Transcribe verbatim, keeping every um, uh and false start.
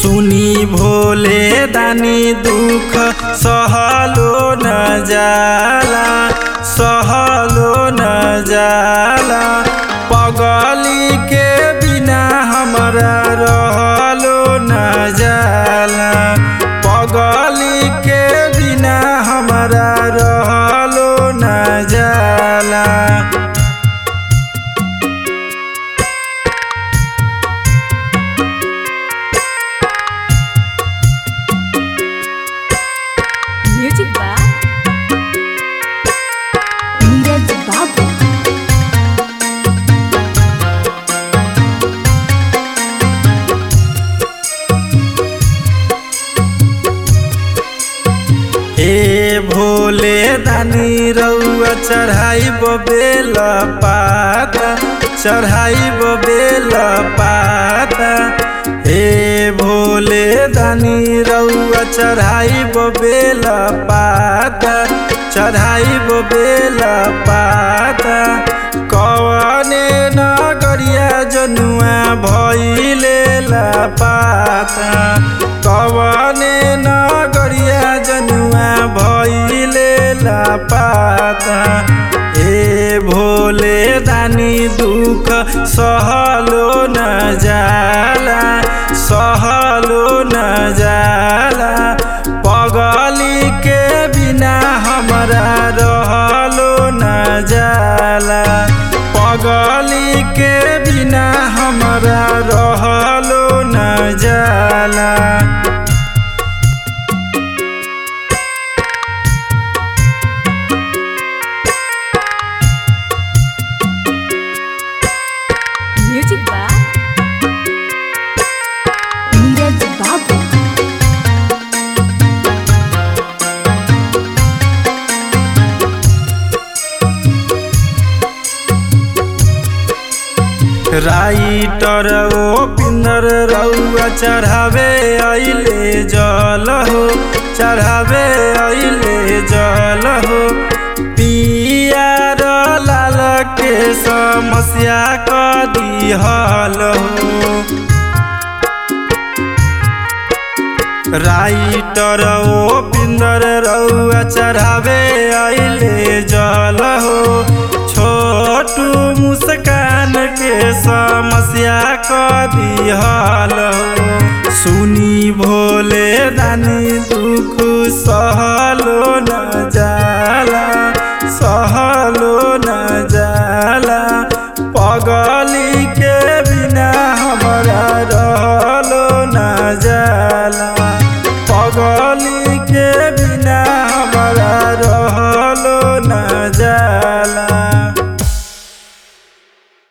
सुनी भोले दानी दुख सहलो न जाला सहलो न जाला। पगली के बिना हमरा रहलो न जाला पगली के बिना हमरा रहलो न जाला। म्यूजिक बा नीरज बाबू। ए भोले दानी रउआ चढ़ाइब बेल पाता चढ़ाइब बेल पाता। ए भोले दानी रउआ चढ़ाइब बेल पाता चढ़ाइब बेल पाता। कवने नगरिया जनुआ भइले पाता कवने नगरिया जनुआ भइले पाता। ए भोले दानी दुख सहलो न जाला सहलो न जाला। पगली के बिना हमरा रहलो न जाला पगली के बिना हमरा रहलो न जाला। म्यूजिक बा नीरज बाबू। राइटर ओ पिंदर रउआ चढ़ावे अइले जल हो चढ़ावे अइले जल हो। पियार लाल के समस्या कदी हल हो। राइटर ओ पिंदर रउआ चढ़ावे अइले जल हो। छोटू मुस्कान के समस्या कदी हल हो। सुनी भोले दानी दुख सहलो न जाला सहलो न जाला। पगली के बिना हमरा रहलो न जाला।